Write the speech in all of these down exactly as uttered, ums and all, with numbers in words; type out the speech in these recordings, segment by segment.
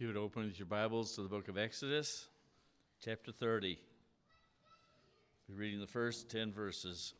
You would open with your Bibles to the book of Exodus, chapter thirty. We're reading the first ten verses.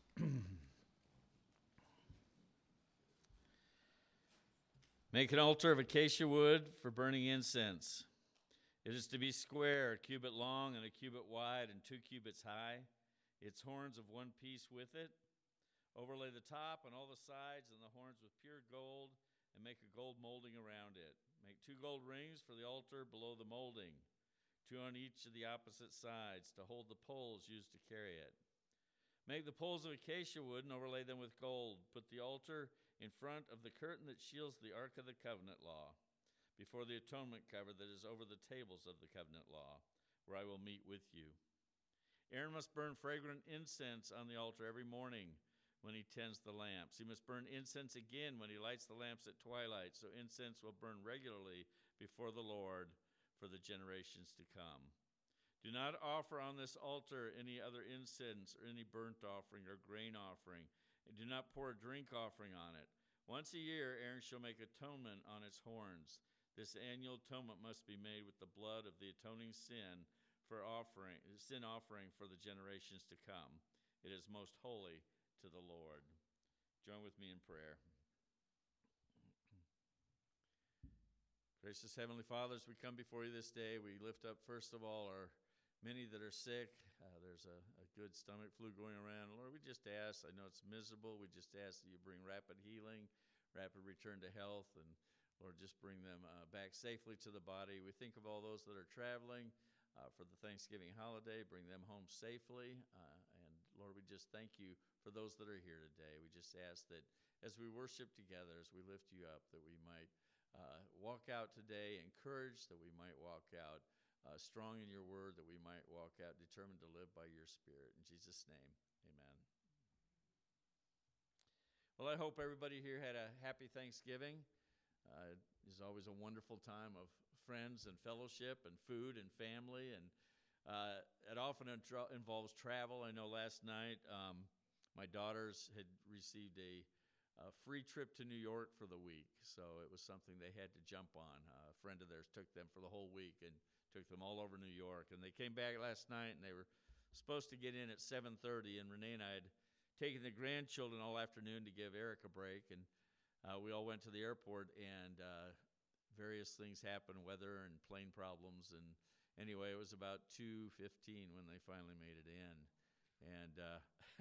Make an altar of acacia wood for burning incense. It is to be square, a cubit long and a cubit wide and two cubits high, its horns of one piece with it. Overlay the top and all the sides and the horns with pure gold, and make a gold molding around it. Make two gold rings for the altar below the molding, two on each of the opposite sides, to hold the poles used to carry it. Make the poles of acacia wood and overlay them with gold. Put the altar in front of the curtain that shields the Ark of the Covenant law, before the atonement cover that is over the tables of the covenant law, where I will meet with you. Aaron must burn fragrant incense on the altar every morning when he tends the lamps. He must burn incense again when he lights the lamps at twilight, so incense will burn regularly before the Lord for the generations to come. Do not offer on this altar any other incense or any burnt offering or grain offering, and do not pour a drink offering on it. Once a year Aaron shall make atonement on its horns. This annual atonement must be made with the blood of the atoning sin for offering, sin offering for the generations to come. It is most holy to the Lord. Join with me in prayer. Gracious Heavenly Father, as we come before you this day, we lift up first of all our many that are sick. Uh, there's a, a good stomach flu going around. Lord, we just ask, I know it's miserable, we just ask that you bring rapid healing, rapid return to health, and Lord, just bring them uh, back safely to the body. We think of all those that are traveling uh, for the Thanksgiving holiday, bring them home safely. Uh, and Lord, we just thank you for those that are here today. We just ask that as we worship together, as we lift you up, that we might uh, walk out today encouraged, that we might walk out uh, strong in your word, that we might walk out determined to live by your Spirit. In Jesus' name, amen. Well, I hope everybody here had a happy Thanksgiving. Uh, it is always a wonderful time of friends and fellowship and food and family, and uh, it often intro- involves travel. I know last night um, my daughters had received a, a free trip to New York for the week, so it was something they had to jump on. Uh, a friend of theirs took them for the whole week and took them all over New York, and they came back last night, and they were supposed to get in at seven thirty, and Renee and I had taken the grandchildren all afternoon to give Eric a break, and uh, we all went to the airport, and uh, various things happened, weather and plane problems, and anyway, it was about two fifteen when they finally made it in, and uh,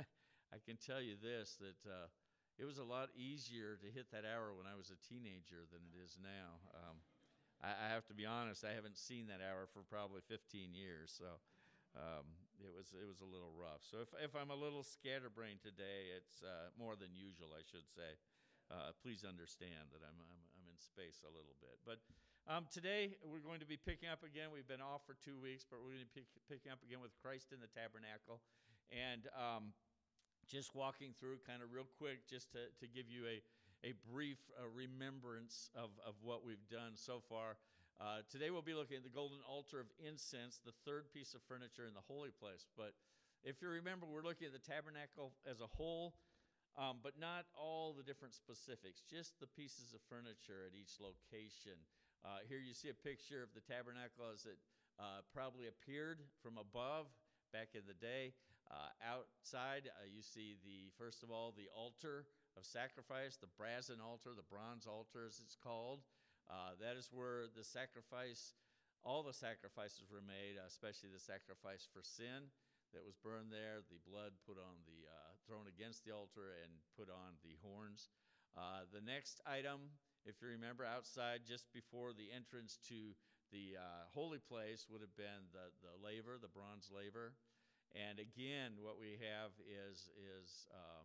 I can tell you this, that uh, it was a lot easier to hit that hour when I was a teenager than it is now. Um, I, I have to be honest, I haven't seen that hour for probably fifteen years, so um, it was it was a little rough. So if, if I'm a little scatterbrained today, it's uh, more than usual, I should say. Uh, please understand that I'm, I'm I'm in space a little bit. But um, today we're going to be picking up again. We've been off for two weeks, but we're going to be pick, picking up again with Christ in the Tabernacle. And um, just walking through kind of real quick just to, to give you a, a brief uh, remembrance of, of what we've done so far. Uh, today we'll be looking at the golden altar of incense, the third piece of furniture in the holy place. But if you remember, we're looking at the tabernacle as a whole, um, but not all the different specifics, just the pieces of furniture at each location. Uh, here you see a picture of the tabernacle as it uh, probably appeared from above back in the day. Uh, outside, uh, you see the, first of all, the altar of sacrifice, the brazen altar, the bronze altar as it's called. Uh, that is where the sacrifice, all the sacrifices were made, especially the sacrifice for sin that was burned there, the blood put on the, uh, thrown against the altar and put on the horns. Uh, the next item, if you remember, outside just before the entrance to the uh, holy place would have been the, the laver, the bronze laver. And again, what we have is is uh,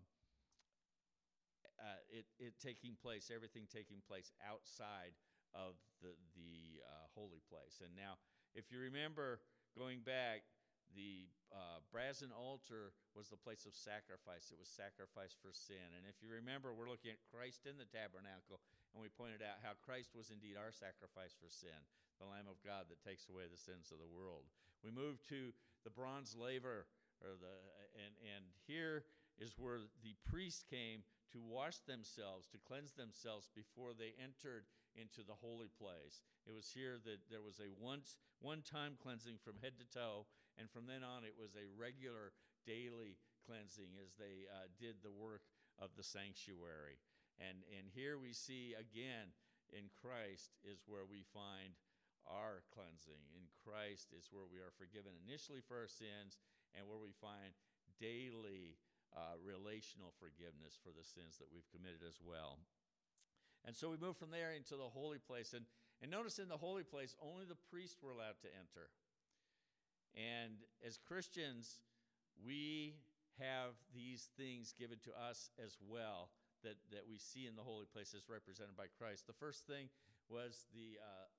uh, it it taking place, everything taking place outside of the the uh, holy place. And now, if you remember going back, the uh, brazen altar was the place of sacrifice. It was sacrifice for sin. And if you remember, we're looking at Christ in the tabernacle, and we pointed out how Christ was indeed our sacrifice for sin, the Lamb of God that takes away the sins of the world. We move to the bronze laver, or the and and here is where the priest came to wash themselves, to cleanse themselves before they entered into the holy place. It was here that there was a once one-time cleansing from head to toe, and from then on it was a regular daily cleansing as they uh, did the work of the sanctuary. And, and here we see again, in Christ is where we find our cleansing. In Christ is where we are forgiven initially for our sins, and where we find daily uh, relational forgiveness for the sins that we've committed as well. And so we move from there into the holy place. And, and notice in the holy place, only the priests were allowed to enter. And as Christians, we have these things given to us as well that, that we see in the holy place as represented by Christ. The first thing was the uh,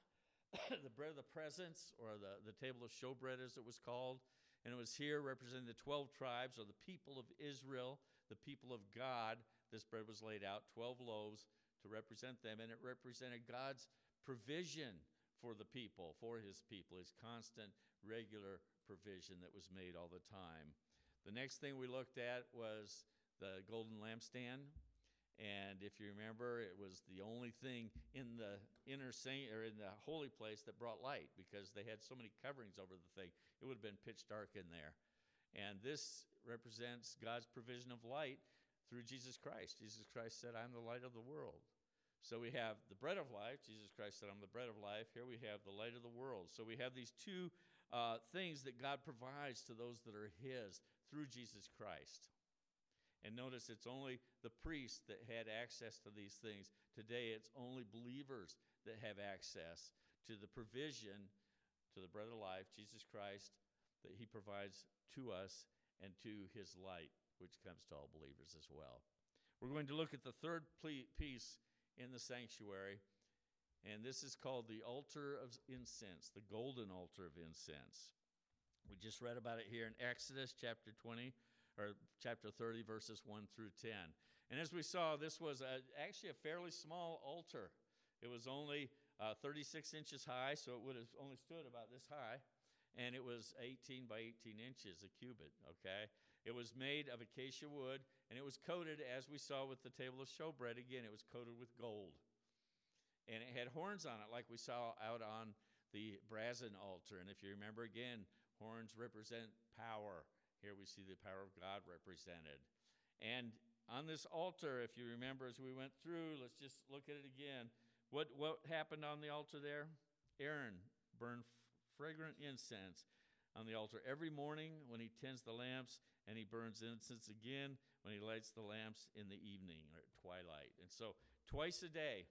the bread of the presence, or the, the table of showbread as it was called. And it was here representing the twelve tribes, or the people of Israel, the people of God. This bread was laid out, twelve loaves to represent them, and it represented God's provision for the people, for his people, his constant, regular provision that was made all the time. The next thing we looked at was the golden lampstand. And if you remember, it was the only thing in the inner saint, or in the holy place, that brought light, because they had so many coverings over the thing. It would have been pitch dark in there. And this represents God's provision of light through Jesus Christ. Jesus Christ said, "I'm the light of the world." So we have the bread of life. Jesus Christ said, "I'm the bread of life." Here we have the light of the world. So we have these two uh, things that God provides to those that are his through Jesus Christ. And notice it's only the priests that had access to these things. Today it's only believers that have access to the provision, to the bread of life, Jesus Christ, that he provides to us, and to his light, which comes to all believers as well. We're going to look at the third piece in the sanctuary, and this is called the altar of incense, the golden altar of incense. We just read about it here in Exodus chapter twenty, or chapter thirty, verses one through ten. And as we saw, this was a, actually a fairly small altar. It was only uh, thirty-six inches high, so it would have only stood about this high. And it was eighteen by eighteen inches, a cubit, okay? It was made of acacia wood, and it was coated, as we saw with the table of showbread, again, it was coated with gold. And it had horns on it, like we saw out on the brazen altar. And if you remember, again, horns represent power. Here we see the power of God represented. And on this altar, if you remember as we went through, let's just look at it again. What, what happened on the altar there? Aaron burned fragrant incense on the altar every morning when he tends the lamps, and he burns incense again when he lights the lamps in the evening or at twilight. And so twice a day,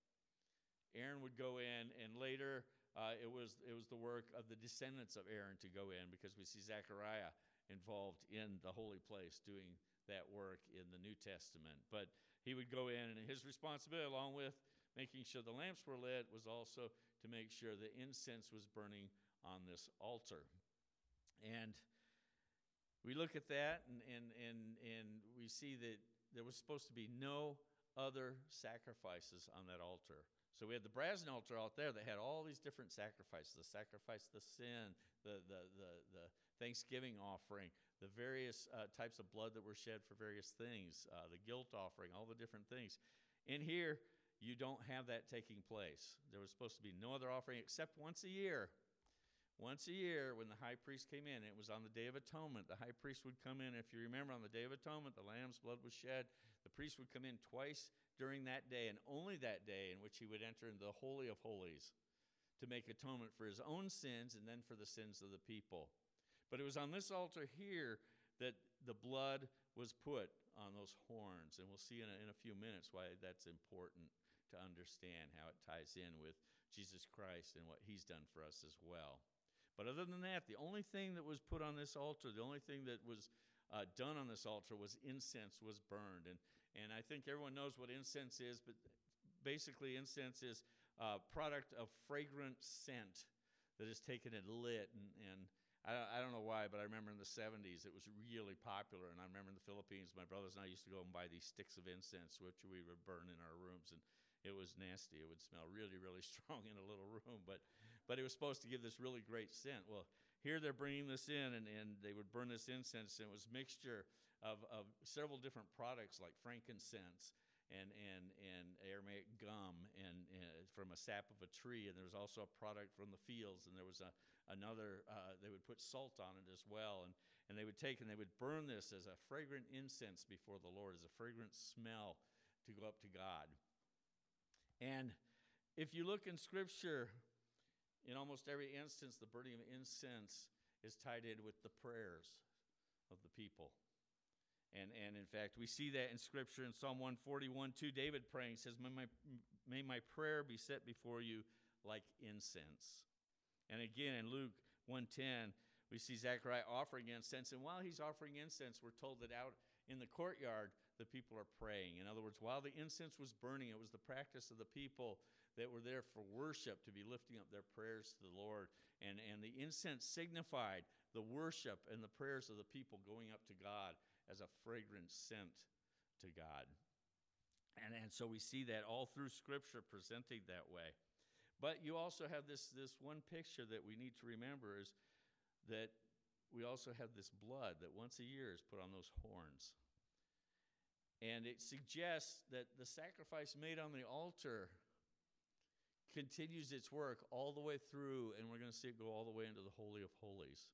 Aaron would go in, and later uh, it was it was the work of the descendants of Aaron to go in, because we see Zechariah involved in the holy place doing that work in the New Testament. But he would go in, and his responsibility, along with making sure the lamps were lit, was also to make sure the incense was burning on this altar. And we look at that, and, and, and, and we see that there was supposed to be no other sacrifices on that altar. So we had the brazen altar out there that had all these different sacrifices: the sacrifice of the sin, the, the, the, the Thanksgiving offering, the various uh, types of blood that were shed for various things, uh, the guilt offering, all the different things. In here, you don't have that taking place. There was supposed to be no other offering except once a year. Once a year, when the high priest came in, it was on the Day of Atonement. The high priest would come in. If you remember, on the Day of Atonement, the lamb's blood was shed. The priest would come in twice during that day, and only that day, in which he would enter into the Holy of Holies to make atonement for his own sins and then for the sins of the people. But it was on this altar here that the blood was put on those horns. And we'll see in a, in a few minutes why that's important to understand, how it ties in with Jesus Christ and what he's done for us as well. But other than that, the only thing that was put on this altar, the only thing that was uh, done on this altar was incense was burned. And, and I think everyone knows what incense is, but basically incense is a product of fragrant scent that is taken and lit. And, and I, I don't know why, but I remember in the seventies it was really popular. And I remember in the Philippines, my brothers and I used to go and buy these sticks of incense, which we would burn in our rooms. And it was nasty. It would smell really, really strong in a little room. But but it was supposed to give this really great scent. Well, here they're bringing this in, and, and they would burn this incense, and it was a mixture of, of several different products like frankincense and and and Aramaic gum, and, and from a sap of a tree, and there was also a product from the fields, and there was a another. Uh, they would put salt on it as well, and and they would take and they would burn this as a fragrant incense before the Lord, as a fragrant smell to go up to God. And if you look in Scripture, in almost every instance, the burning of incense is tied in with the prayers of the people. And and in fact, we see that in Scripture in Psalm one forty-one, two, David praying says, may my, may my prayer be set before you like incense. And again, in Luke one ten, we see Zechariah offering incense. And while he's offering incense, we're told that out in the courtyard, the people are praying. In other words, while the incense was burning, it was the practice of the people that were there for worship to be lifting up their prayers to the Lord. And, and the incense signified the worship and the prayers of the people going up to God as a fragrant scent to God. And, and so we see that all through Scripture presenting that way. But you also have this, this one picture that we need to remember is that we also have this blood that once a year is put on those horns. And it suggests that the sacrifice made on the altar continues its work all the way through, and we're going to see it go all the way into the Holy of Holies.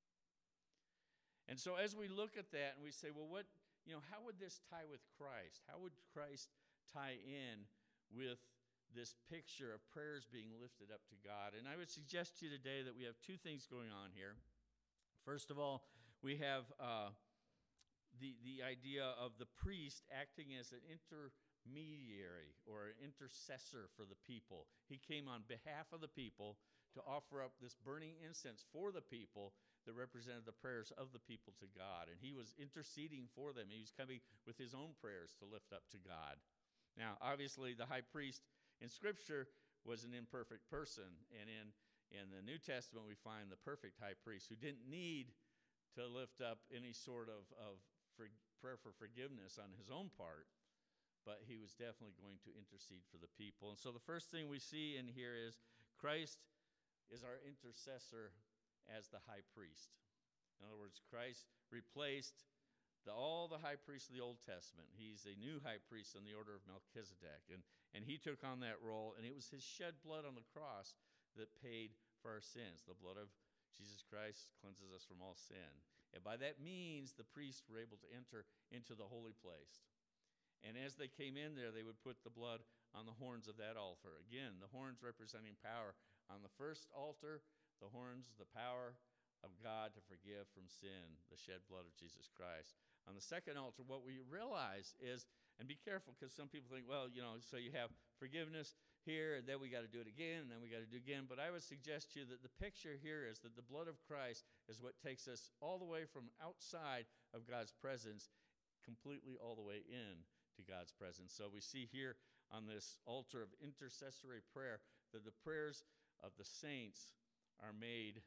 And so as we look at that and we say, well, what, you know, how would this tie with Christ? How would Christ tie in with this picture of prayers being lifted up to God? And I would suggest to you today that we have two things going on here. First of all, we have uh, the, the idea of the priest acting as an intermediary or an intercessor for the people. He came on behalf of the people to offer up this burning incense for the people that represented the prayers of the people to God. And he was interceding for them. He was coming with his own prayers to lift up to God. Now, obviously, the high priest in Scripture was an imperfect person. And in, in the New Testament, we find the perfect high priest who didn't need to lift up any sort of, of for, prayer for forgiveness on his own part, but he was definitely going to intercede for the people. And so the first thing we see in here is Christ is our intercessor as the high priest. In other words, Christ replaced the, all the high priests of the Old Testament. He's a new high priest in the order of Melchizedek, and, and he took on that role, and it was his shed blood on the cross that paid for our sins. The blood of Jesus Christ cleanses us from all sin. And by that means, the priests were able to enter into the holy place. And as they came in there, they would put the blood on the horns of that altar. Again, the horns representing power. On the first altar, the horns, the power of God to forgive from sin, the shed blood of Jesus Christ. On the second altar, what we realize is, and be careful, because some people think, well, you know, so you have forgiveness here, and then we got to do it again, and then we got to do it again. But I would suggest to you that the picture here is that the blood of Christ is what takes us all the way from outside of God's presence, completely all the way in to God's presence. So we see here on this altar of intercessory prayer that the prayers of the saints are made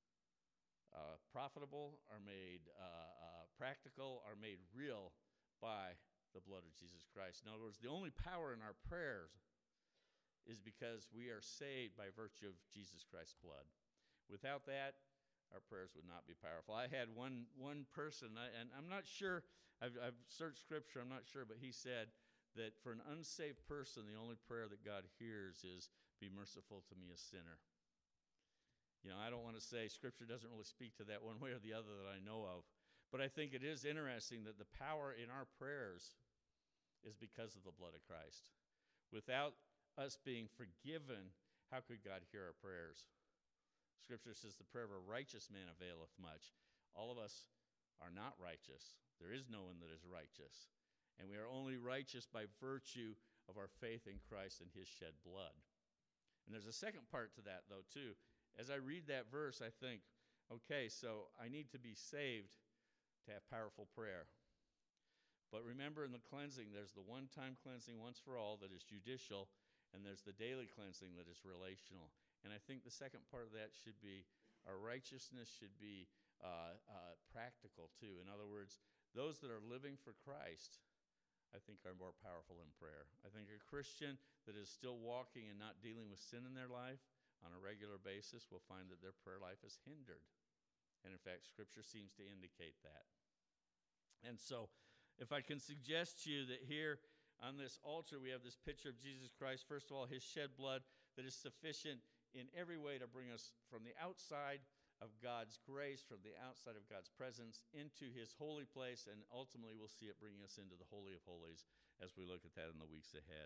uh, profitable, are made uh, uh, practical, are made real by the blood of Jesus Christ. In other words, the only power in our prayers is because we are saved by virtue of Jesus Christ's blood. Without that, our prayers would not be powerful. I had one one person, I, and I'm not sure, I've, I've searched Scripture, I'm not sure, but he said that for an unsaved person, the only prayer that God hears is, be merciful to me, a sinner. You know, I don't want to say Scripture doesn't really speak to that one way or the other that I know of, but I think it is interesting that the power in our prayers is because of the blood of Christ. Without us being forgiven, how could God hear our prayers? Scripture says the prayer of a righteous man availeth much. All of us are not righteous. There is no one that is righteous. And we are only righteous by virtue of our faith in Christ and his shed blood. And there's a second part to that, though, too. As I read that verse, I think, okay, so I need to be saved to have powerful prayer. But remember, in the cleansing, there's the one-time cleansing once for all that is judicial, and there's the daily cleansing that is relational. And I think the second part of that should be our righteousness should be uh, uh, practical, too. In other words, those that are living for Christ, I think, are more powerful in prayer. I think a Christian that is still walking and not dealing with sin in their life on a regular basis will find that their prayer life is hindered. And in fact, Scripture seems to indicate that. And so, if I can suggest to you that here on this altar, we have this picture of Jesus Christ. First of all, his shed blood that is sufficient in every way to bring us from the outside of God's grace, from the outside of God's presence, into his holy place, and ultimately we'll see it bringing us into the Holy of Holies as we look at that in the weeks ahead.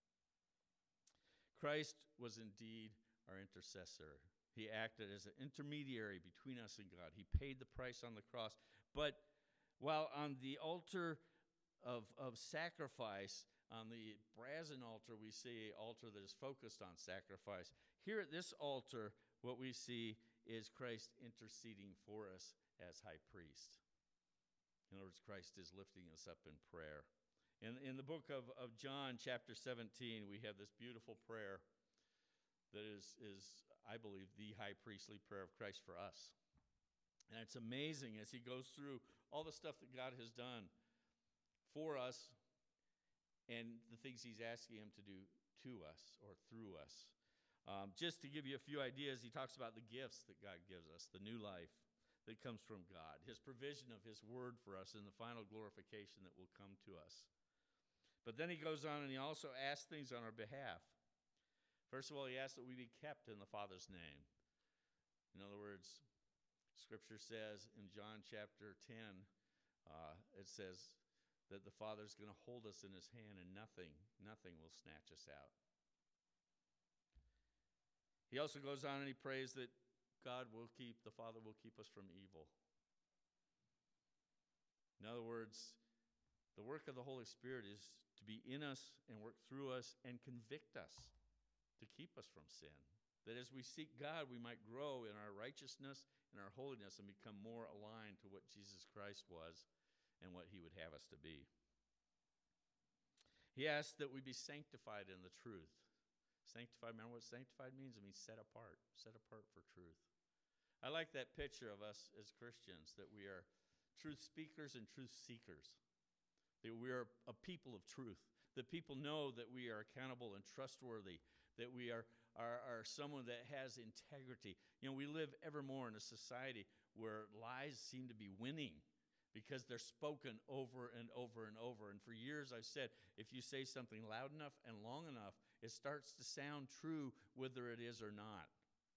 Christ was indeed our intercessor. He acted as an intermediary between us and God. He paid the price on the cross. But while on the altar of, of sacrifice, on the brazen altar, we see an altar that is focused on sacrifice. Here at this altar, what we see is Christ interceding for us as high priest. In other words, Christ is lifting us up in prayer. In, in the book of, of John, chapter seventeen, we have this beautiful prayer that is, is, I believe, the high priestly prayer of Christ for us. And it's amazing as he goes through all the stuff that God has done for us and the things he's asking him to do to us or through us. Um, just to give you a few ideas, he talks about the gifts that God gives us, the new life that comes from God, his provision of his word for us, and the final glorification that will come to us. But then he goes on and he also asks things on our behalf. First of all, he asks that we be kept in the Father's name. In other words, Scripture says in John chapter ten, uh, it says that the Father's going to hold us in his hand and nothing, nothing will snatch us out. He also goes on and he prays that God will keep, the Father will keep us from evil. In other words, the work of the Holy Spirit is to be in us and work through us and convict us to keep us from sin. That as we seek God, we might grow in our righteousness and our holiness and become more aligned to what Jesus Christ was and what he would have us to be. He asks that we be sanctified in the truth. Sanctified, remember what sanctified means? It means set apart, set apart for truth. I like that picture of us as Christians, that we are truth speakers and truth seekers, that we are a people of truth, that people know that we are accountable and trustworthy, that we are, are, are someone that has integrity. You know, we live ever more in a society where lies seem to be winning because they're spoken over and over and over. And for years I've said, if you say something loud enough and long enough, it starts to sound true whether it is or not.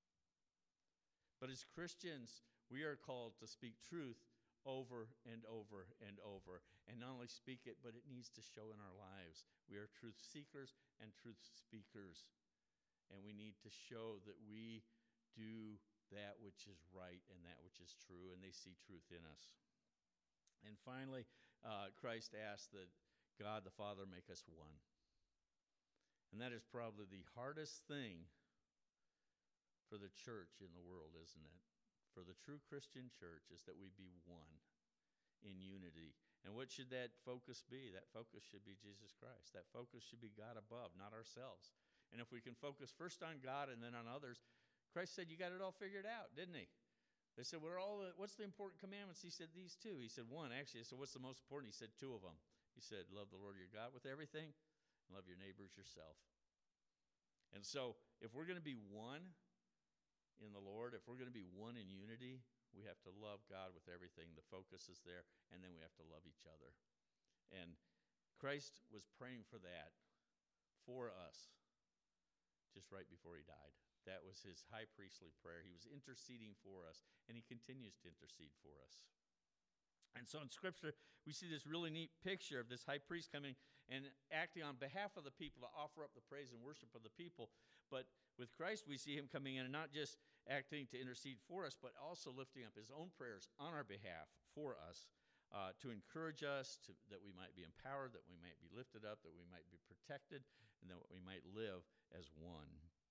But as Christians, we are called to speak truth over and over and over. And not only speak it, but it needs to show in our lives. We are truth seekers and truth speakers. And we need to show that we do that which is right and that which is true, and they see truth in us. And finally, uh, Christ asked that God the Father make us one. And that is probably the hardest thing for the church in the world, isn't it? For the true Christian church is that we be one in unity. And what should that focus be? That focus should be Jesus Christ. That focus should be God above, not ourselves. And if we can focus first on God and then on others, Christ said, you got it all figured out, didn't he? They said, "What are all the, what's the important commandments?" He said, "These two." He said, "One." Actually, I said, "What's the most important?" He said, "Two of them." He said, "Love the Lord your God with everything, and love your neighbors yourself." And so, if we're going to be one in the Lord, if we're going to be one in unity, we have to love God with everything. The focus is there, and then we have to love each other. And Christ was praying for that for us just right before he died. That was his high priestly prayer. He was interceding for us, and he continues to intercede for us. And so in Scripture, we see this really neat picture of this high priest coming and acting on behalf of the people to offer up the praise and worship of the people. But with Christ, we see him coming in and not just acting to intercede for us, but also lifting up his own prayers on our behalf for us, uh, to encourage us, to, that we might be empowered, that we might be lifted up, that we might be protected, and that we might live as one.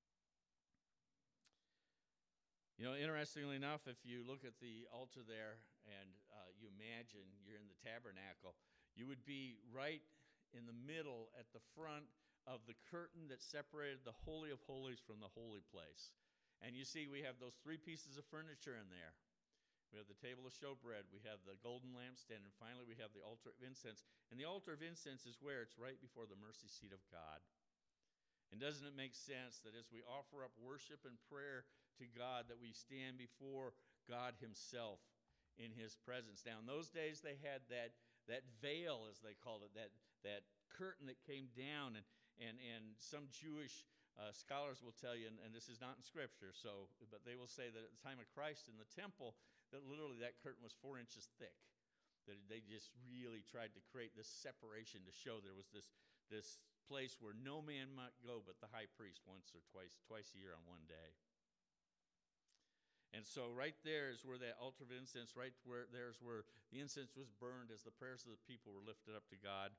You know, interestingly enough, if you look at the altar there and uh, you imagine you're in the tabernacle, you would be right in the middle at the front of the curtain that separated the Holy of Holies from the holy place. And you see we have those three pieces of furniture in there. We have the table of showbread, we have the golden lampstand, and finally we have the altar of incense. And the altar of incense is where? It's right before the mercy seat of God. And doesn't it make sense that as we offer up worship and prayer to God, that we stand before God himself in his presence? Now, in those days, they had that, that veil, as they called it, that, that curtain that came down, and and and some Jewish uh, scholars will tell you, and, and this is not in Scripture, so but they will say that at the time of Christ in the temple, that literally that curtain was four inches thick. That they just really tried to create this separation to show there was this this place where no man might go but the high priest once or twice twice a year on one day. And so right there is where that altar of incense, right where there's where the incense was burned as the prayers of the people were lifted up to God.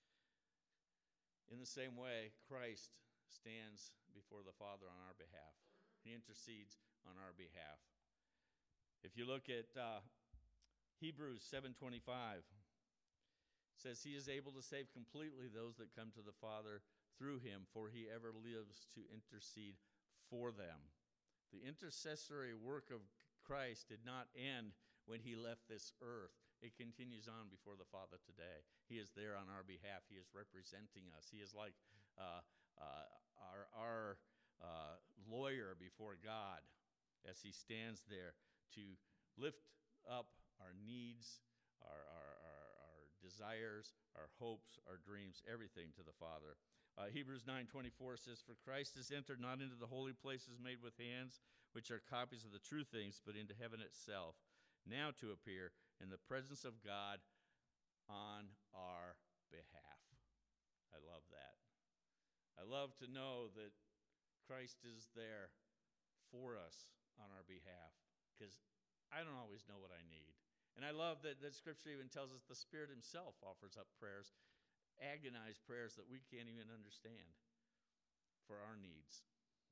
In the same way, Christ stands before the Father on our behalf. He intercedes on our behalf. If you look at uh, Hebrews seven twenty-five, it says, he is able to save completely those that come to the Father through him, for he ever lives to intercede for them. The intercessory work of Christ did not end when he left this earth. It continues on before the Father today. He is there on our behalf. He is representing us. He is like uh, uh, our, our uh, lawyer before God as he stands there to lift up our needs, our, our, our, our desires, our hopes, our dreams, everything to the Father. Uh, Hebrews nine twenty-four says, for Christ has entered not into the holy places made with hands, which are copies of the true things, but into heaven itself, now to appear in the presence of God on our behalf. I love that. I love to know that Christ is there for us on our behalf, because I don't always know what I need. And I love that, that Scripture even tells us the Spirit himself offers up prayers, agonized prayers that we can't even understand for our needs.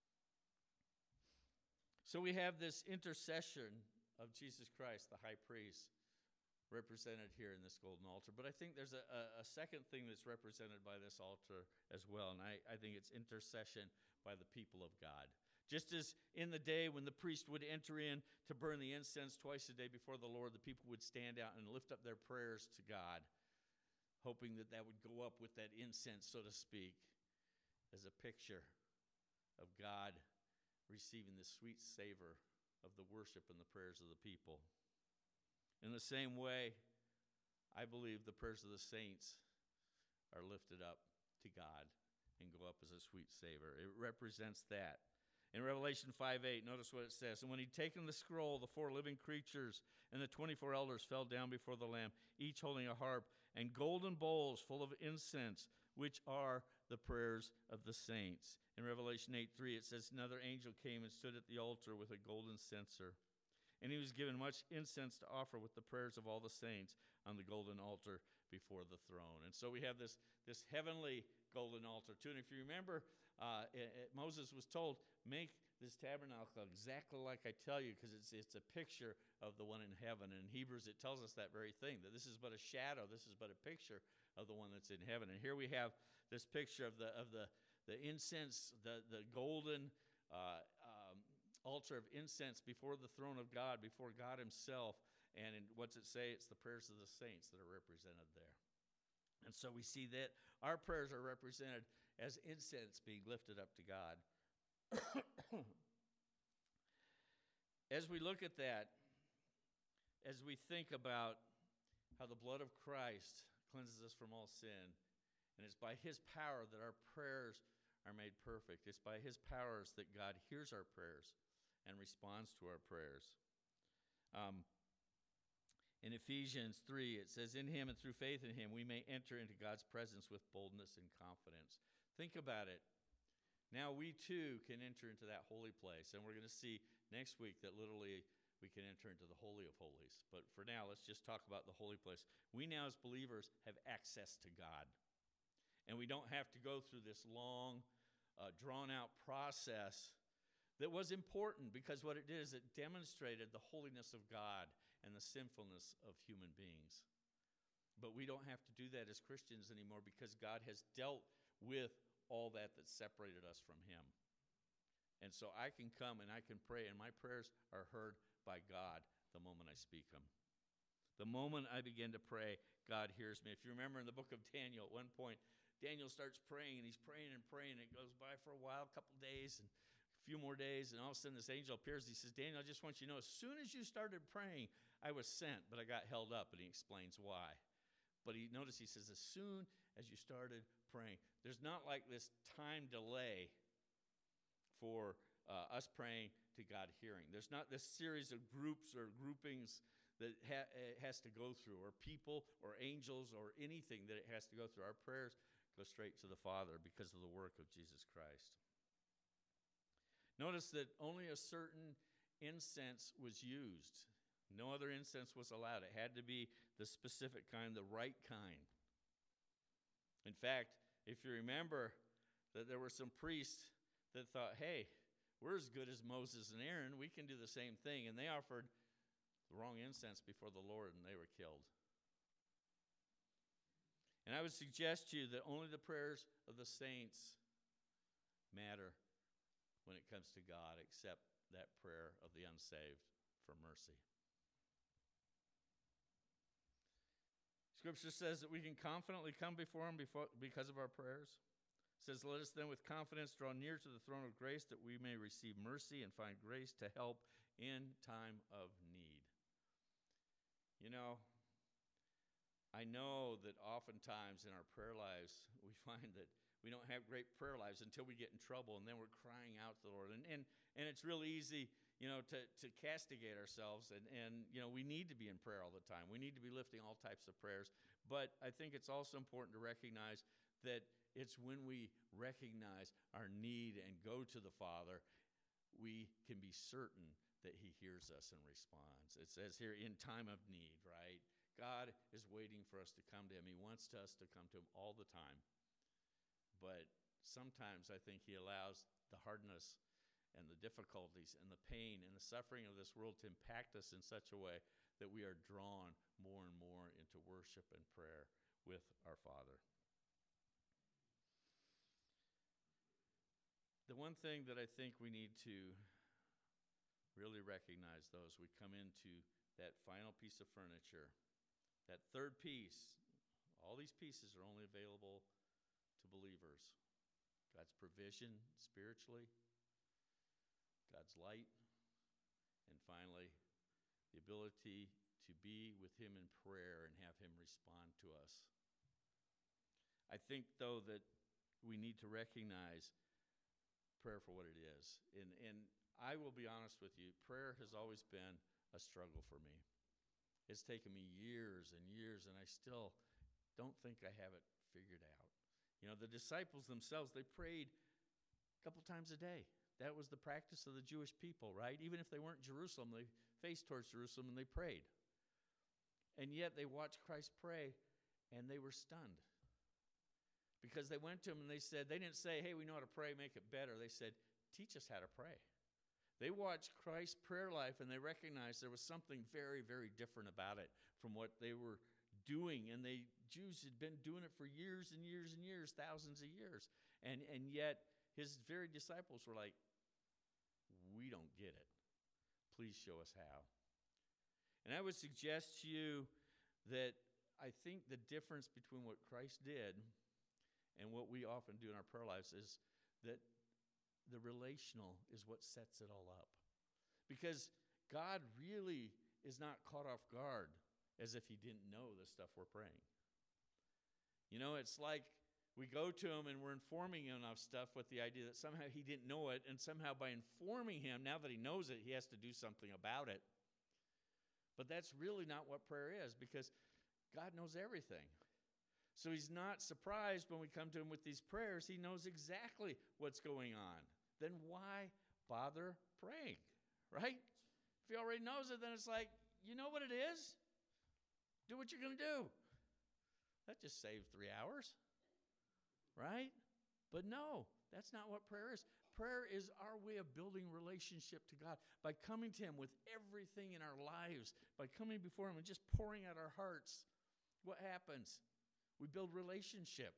So we have this intercession of Jesus Christ, the high priest, represented here in this golden altar. But I think there's a, a, a second thing that's represented by this altar as well, and I, I think it's intercession by the people of God. Just as in the day when the priest would enter in to burn the incense twice a day before the Lord, the people would stand out and lift up their prayers to God, hoping that that would go up with that incense, so to speak, as a picture of God receiving the sweet savor of the worship and the prayers of the people. In the same way, I believe the prayers of the saints are lifted up to God and go up as a sweet savor. It represents that. In Revelation five eight, notice what it says. And when he'd taken the scroll, the four living creatures and the twenty-four elders fell down before the Lamb, each holding a harp and golden bowls full of incense, which are the prayers of the saints. In Revelation eight three, it says, another angel came and stood at the altar with a golden censer. And he was given much incense to offer with the prayers of all the saints on the golden altar before the throne. And so we have this, this heavenly golden altar too. And if you remember, uh, it, it, Moses was told, make this tabernacle exactly like I tell you, because it's, it's a picture of the one in heaven. And in Hebrews, it tells us that very thing, that this is but a shadow, this is but a picture of the one that's in heaven. And here we have this picture of the of the, the incense, the, the golden uh, um, altar of incense before the throne of God, before God himself. And in, what's it say? It's the prayers of the saints that are represented there. And so we see that our prayers are represented as incense being lifted up to God. As we look at that, as we think about how the blood of Christ cleanses us from all sin, and it's by his power that our prayers are made perfect. It's by his powers that God hears our prayers and responds to our prayers. Um, in Ephesians three, it says, in him and through faith in him, we may enter into God's presence with boldness and confidence. Think about it. Now we too can enter into that holy place. And we're going to see next week that literally we can enter into the Holy of Holies. But for now, let's just talk about the holy place. We now as believers have access to God. And we don't have to go through this long, uh, drawn-out process that was important, because what it did is it demonstrated the holiness of God and the sinfulness of human beings. But we don't have to do that as Christians anymore, because God has dealt with all that that separated us from him. And so I can come and I can pray, and my prayers are heard by God the moment I speak them. The moment I begin to pray, God hears me. If you remember in the book of Daniel, at one point, Daniel starts praying, and he's praying and praying, and it goes by for a while, a couple days, and a few more days, and all of a sudden this angel appears. He says, Daniel, I just want you to know, as soon as you started praying, I was sent, but I got held up, and he explains why. But he notice he says, as soon as you started praying. There's not like this time delay for uh, us praying to God hearing. There's not this series of groups or groupings that ha- it has to go through, or people or angels or anything that it has to go through. Our prayers go straight to the Father because of the work of Jesus Christ. Notice that only a certain incense was used. No other incense was allowed. It had to be the specific kind, the right kind. In fact, if you remember that there were some priests that thought, hey, we're as good as Moses and Aaron, we can do the same thing. And they offered the wrong incense before the Lord, and they were killed. And I would suggest to you that only the prayers of the saints matter when it comes to God, except that prayer of the unsaved for mercy. Scripture says that we can confidently come before him before, because of our prayers. It says, let us then with confidence draw near to the throne of grace that we may receive mercy and find grace to help in time of need. You know, I know that oftentimes in our prayer lives, we find that we don't have great prayer lives until we get in trouble, and then we're crying out to the Lord. And and, and it's real easy, you know, to, to castigate ourselves. And, and, you know, we need to be in prayer all the time. We need to be lifting all types of prayers. But I think it's also important to recognize that it's when we recognize our need and go to the Father, we can be certain that he hears us and responds. It says here, in time of need, right? God is waiting for us to come to him. He wants us to come to him all the time. But sometimes I think he allows the hardness and the difficulties and the pain and the suffering of this world to impact us in such a way that we are drawn more and more into worship and prayer with our Father. The one thing that I think we need to really recognize, though, as we come into that final piece of furniture, that third piece, all these pieces are only available to believers. God's provision spiritually, God's light, and finally, the ability to be with him in prayer and have him respond to us. I think, though, that we need to recognize prayer for what it is. And, and I will be honest with you, prayer has always been a struggle for me. It's taken me years and years, and I still don't think I have it figured out. You know, the disciples themselves, they prayed a couple times a day. That was the practice of the Jewish people, right? Even if they weren't in Jerusalem, they faced towards Jerusalem and they prayed. And yet they watched Christ pray, and they were stunned. Because they went to him and they said, they didn't say, hey, we know how to pray, make it better. They said, teach us how to pray. They watched Christ's prayer life, and they recognized there was something very, very different about it from what they were doing. And the Jews had been doing it for years and years and years, thousands of years. And, and yet his very disciples were like, we don't get it. Please show us how. And I would suggest to you that I think the difference between what Christ did and what we often do in our prayer lives is that the relational is what sets it all up. Because God really is not caught off guard as if he didn't know the stuff we're praying. You know, it's like we go to him and we're informing him of stuff with the idea that somehow he didn't know it, and somehow by informing him, now that he knows it, he has to do something about it. But that's really not what prayer is, because God knows everything. So he's not surprised when we come to him with these prayers. He knows exactly what's going on. Then why bother praying, right? If he already knows it, then it's like, you know what it is? Do what you're going to do. That just saved three hours, right? But no, that's not what prayer is. Prayer is our way of building relationship to God. By coming to him with everything in our lives, by coming before him and just pouring out our hearts, what happens? We build relationship.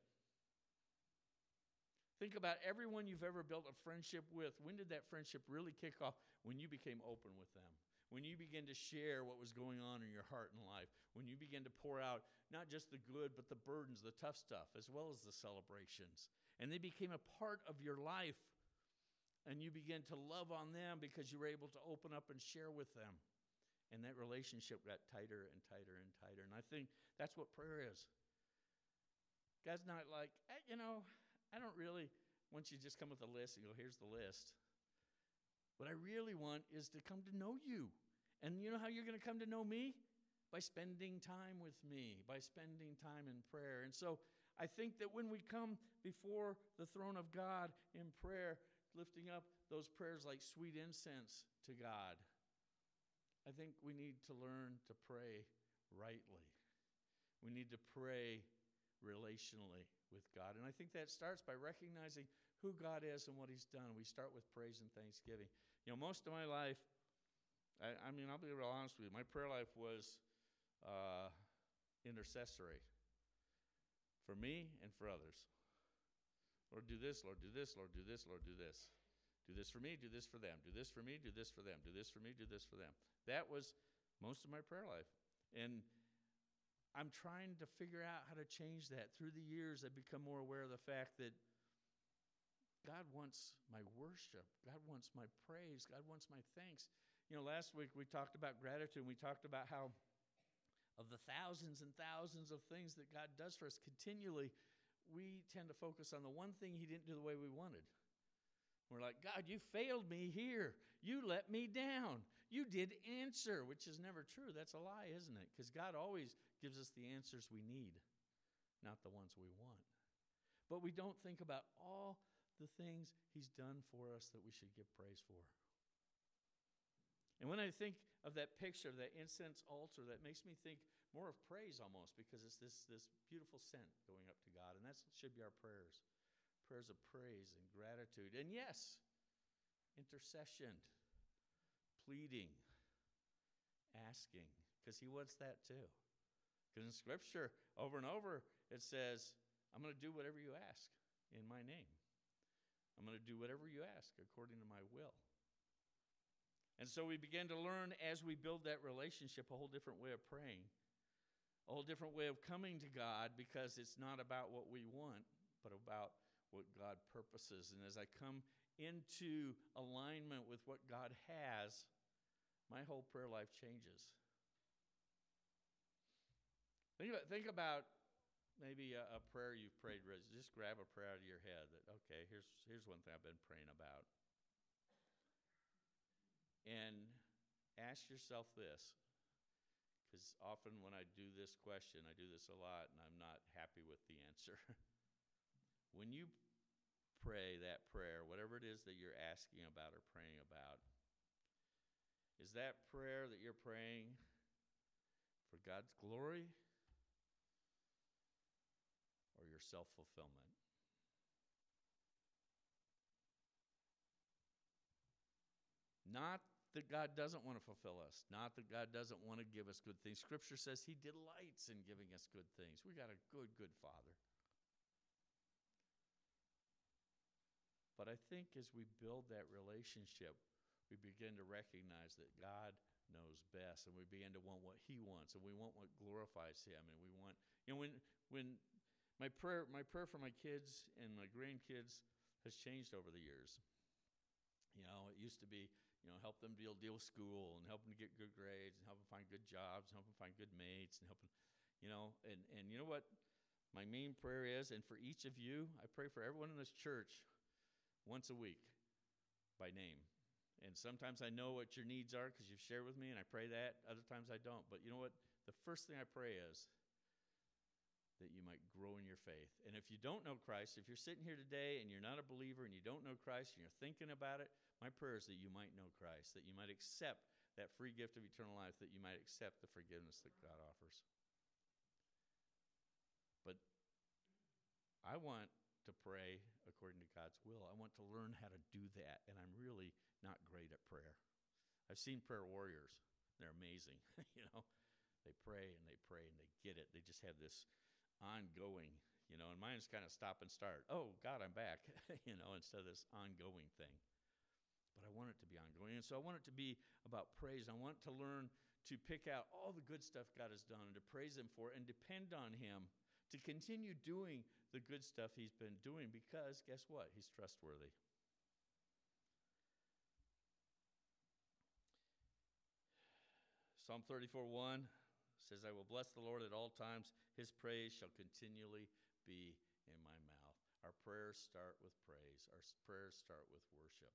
Think about everyone you've ever built a friendship with. When did that friendship really kick off? When you became open with them. When you began to share what was going on in your heart and life. When you began to pour out not just the good, but the burdens, the tough stuff, as well as the celebrations. And they became a part of your life. And you began to love on them because you were able to open up and share with them. And that relationship got tighter and tighter and tighter. And I think that's what prayer is. God's not like, eh, you know, I don't really want you to just come with a list and go, here's the list. What I really want is to come to know you. And you know how you're going to come to know me? By spending time with me, by spending time in prayer. And so I think that when we come before the throne of God in prayer, lifting up those prayers like sweet incense to God, I think we need to learn to pray rightly. We need to pray relationally with God. And I think that starts by recognizing who God is and what he's done. We start with praise and thanksgiving. You know, most of my life, I, I mean, I'll be real honest with you, my prayer life was uh, intercessory for me and for others. Lord, do this, Lord, do this, Lord, do this, Lord, do this. Do this for me, do this for them. Do this for me, do this for them. Do this for me, do this for them. That was most of my prayer life. And I'm trying to figure out how to change that. Through the years, I've become more aware of the fact that God wants my worship. God wants my praise. God wants my thanks. You know, last week we talked about gratitude. We talked about how of the thousands and thousands of things that God does for us continually, we tend to focus on the one thing he didn't do the way we wanted. We're like, God, you failed me here. You let me down. You did answer, which is never true. That's a lie, isn't it? Because God always gives us the answers we need, not the ones we want. But we don't think about all the things he's done for us that we should give praise for. And when I think of that picture, of that incense altar, that makes me think more of praise almost, because it's this, this beautiful scent going up to God. And that should be our prayers. Prayers of praise and gratitude. And yes, intercession, pleading, asking, because he wants that too. Because in Scripture, over and over, it says, I'm going to do whatever you ask in my name. I'm going to do whatever you ask according to my will. And so we begin to learn as we build that relationship a whole different way of praying, a whole different way of coming to God, because it's not about what we want, but about what God purposes. And as I come into alignment with what God has, my whole prayer life changes. Think about, think about maybe a, a prayer you've prayed. Just grab a prayer out of your head that, okay, here's, here's one thing I've been praying about. And ask yourself this, because often when I do this question, I do this a lot, and I'm not happy with the answer. When you pray that prayer, whatever it is that you're asking about or praying about, is that prayer that you're praying for God's glory or your self-fulfillment? Not that God doesn't want to fulfill us, not that God doesn't want to give us good things. Scripture says he delights in giving us good things. We got a good, good Father. But I think as we build that relationship, we begin to recognize that God knows best, and we begin to want what he wants, and we want what glorifies him, and we want, you know, when when my prayer my prayer for my kids and my grandkids has changed over the years. You know, it used to be, you know, help them deal deal with school and help them get good grades and help them find good jobs and help them find good mates and help them, you know, and, and you know what my main prayer is, and for each of you, I pray for everyone in this church once a week by name. And sometimes I know what your needs are because you've shared with me, and I pray that. Other times I don't. But you know what? The first thing I pray is that you might grow in your faith. And if you don't know Christ, if you're sitting here today and you're not a believer and you don't know Christ and you're thinking about it, my prayer is that you might know Christ, that you might accept that free gift of eternal life, that you might accept the forgiveness that God offers. But I want to pray according to God's will. I want to learn how to do that, and I'm really not great at prayer. I've seen prayer warriors. They're amazing. You know, they pray and they pray and they get it. They just have this ongoing, you know, and mine's kind of stop and start. Oh, God, I'm back, you know, instead of this ongoing thing. But I want it to be ongoing. And so I want it to be about praise. I want to learn to pick out all the good stuff God has done and to praise him for it and depend on him to continue doing the good stuff he's been doing, because guess what? He's trustworthy. Psalm thirty-four one says, I will bless the Lord at all times. His praise shall continually be in my mouth. Our prayers start with praise. Our prayers start with worship.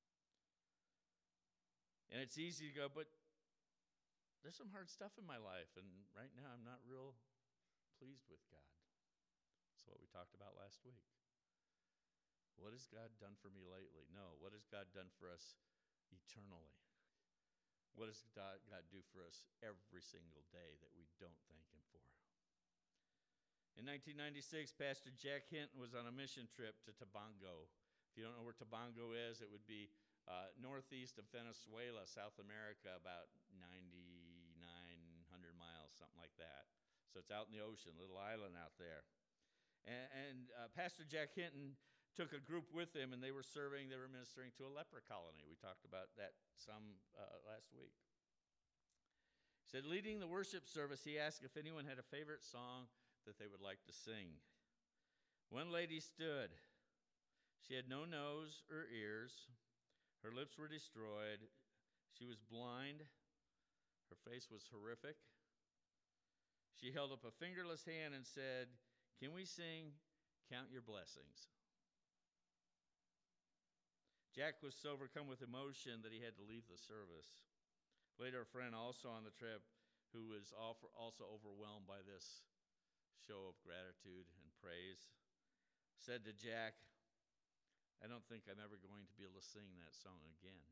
And it's easy to go, but there's some hard stuff in my life, and right now I'm not real pleased with God. That's what we talked about last week. What has God done for me lately? No. What has God done for us eternally? What does God do for us every single day that we don't thank Him for? In nineteen ninety-six, Pastor Jack Hinton was on a mission trip to Tobago. If you don't know where Tobago is, it would be uh, northeast of Venezuela, South America, about ninety-nine hundred miles, something like that. So it's out in the ocean, little island out there. And, and uh, Pastor Jack Hinton took a group with him, and they were serving, they were ministering to a leper colony. We talked about that some uh, last week. He said, leading the worship service, he asked if anyone had a favorite song that they would like to sing. One lady stood. She had no nose or ears. Her lips were destroyed. She was blind. Her face was horrific. She held up a fingerless hand and said, can we sing Count Your Blessings? Jack was so overcome with emotion that he had to leave the service. Later, a friend also on the trip who was also overwhelmed by this show of gratitude and praise said to Jack, I don't think I'm ever going to be able to sing that song again.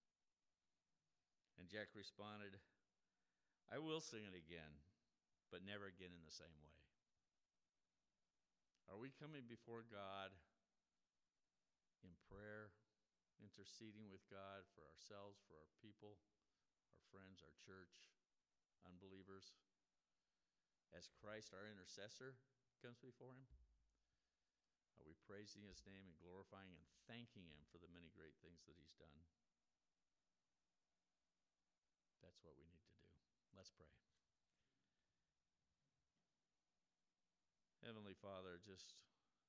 And Jack responded, I will sing it again, but never again in the same way. Are we coming before God in prayer, interceding with God for ourselves, for our people, our friends, our church, unbelievers, as Christ, our intercessor, comes before Him? Are we praising His name and glorifying and thanking Him for the many great things that He's done? That's what we need to do. Let's pray. Heavenly Father, just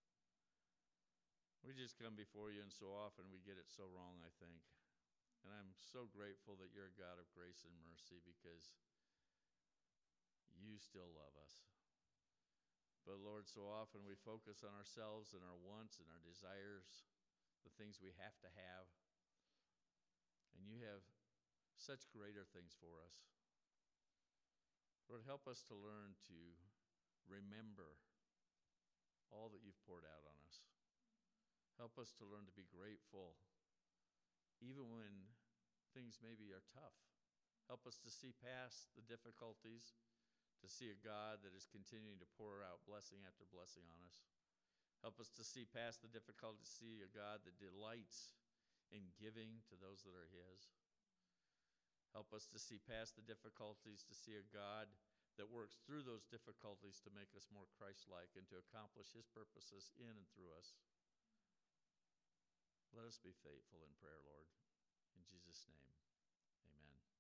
we just come before you, and so often we get it so wrong, I think. And I'm so grateful that you're a God of grace and mercy because you still love us. But Lord, so often we focus on ourselves and our wants and our desires, the things we have to have. And you have such greater things for us. Lord, help us to learn to remember all that you've poured out on us. Help us to learn to be grateful even when things maybe are tough. Help us to see past the difficulties, to see a God that is continuing to pour out blessing after blessing on us. Help us to see past the difficulty, to see a God that delights in giving to those that are His. Help us to see past the difficulties, to see a God that works through those difficulties to make us more Christ-like and to accomplish His purposes in and through us. Let us be faithful in prayer, Lord. In Jesus' name.